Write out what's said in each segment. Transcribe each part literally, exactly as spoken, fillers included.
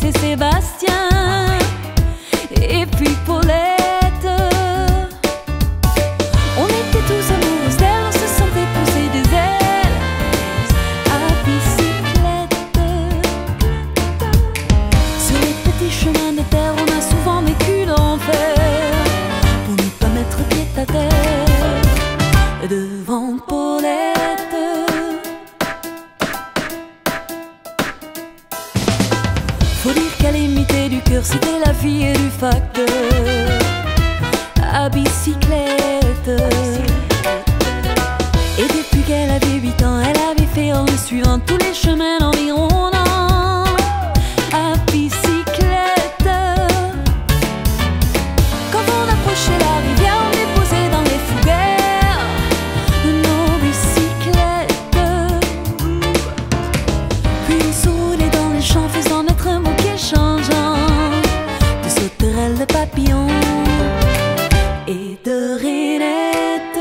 c'est Sébastien. Et puis Paulette. On était tous amoureux d'elle, on se sentait pousser des ailes à bicyclette. Sur les petits chemins de terre, on a souvent vécu l'enfer pour ne pas mettre pied à terre devant Paulette. Faut dire qu'elle imitait du cœur, c'était la fille du facteur à bicyclette. Et depuis qu'elle avait huit ans, elle avait fait en le suivant tous les chemins environnants à bicyclette. Quand on approchait la rivière, on déposait dans les fougères nos bicyclettes. Puis on s'enroulait dans les champs, faisant naître un bouquet changeant de sauterelles, de papillons et de rainettes.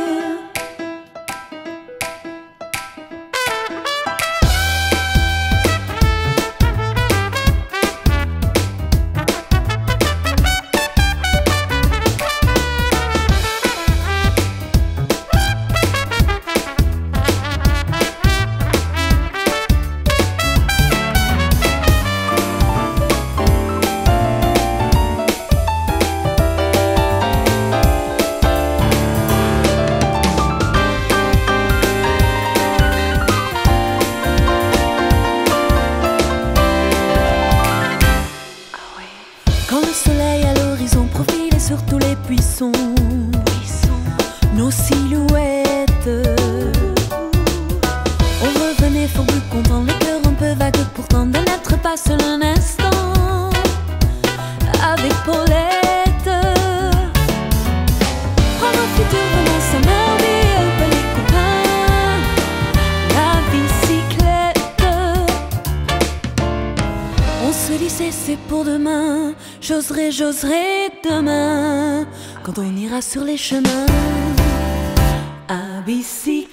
Quand le soleil à l'horizon profilait sur tous les buissons, nos silhouettes, on revenait fourbu content, le cœur un peu vague pourtant de n'être pas seul un instant avec Paulette. Prendre un futur vraiment sa mère, oublier un peu les copains, la bicyclette. On se disait c'est pour demain, j'oserai, j'oserai demain, quand on ira sur les chemins à bicyclette.